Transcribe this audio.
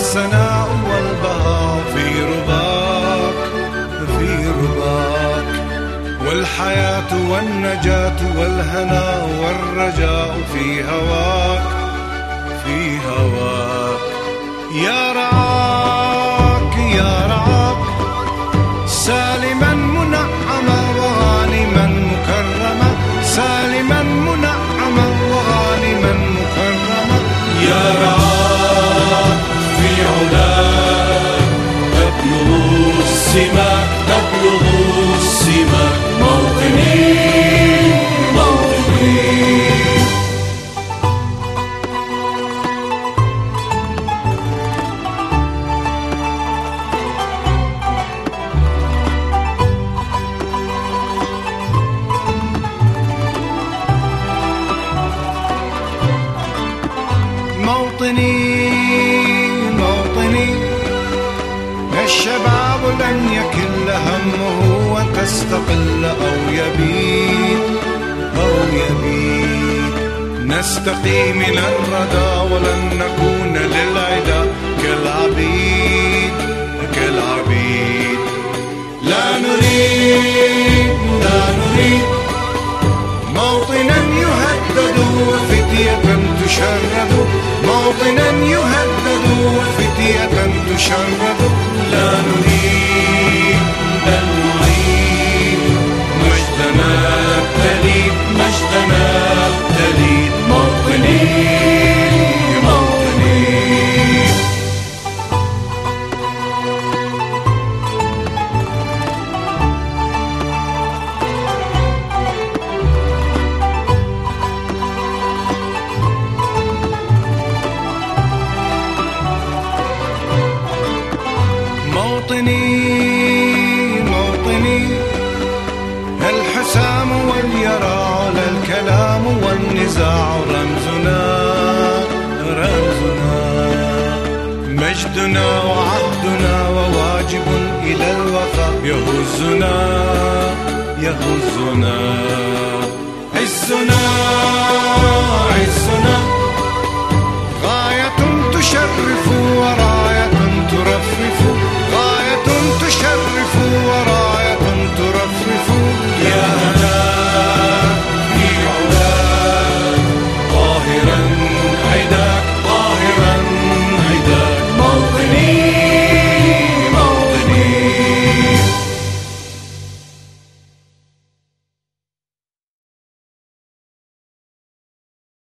السناء والبهاء في رباك في رباك، والحياة والنجاة والهناء والرجاء في هواك في هواك. يا رعاك يا رعاك سالما منعما وغانما مكرما، سالما منعما وغانما مكرما. يا رعاك في علاك تبلغ السماك تبلغ السماك، موطني موطني. موطني موطني، الشباب لن يكل همه وتستقل أو يبيد أو يبيد. نستقي من الردى ولن نكون للعدا كالعبيد كالعبيد. لا نريد لا نريد موطنا يهدد وفتية تشرد، موطنا يهدد وفتية تشرد. لا نريد بل نعيد مجدنا التليد مجدنا التليد، موطني موطني. موطني موطني، الحسام واليرى لا الكلام والنزاع رمزنا رمزنا، مجدنا وعهدنا وواجب إلى الوفاء يهزنا يهزنا. عزنا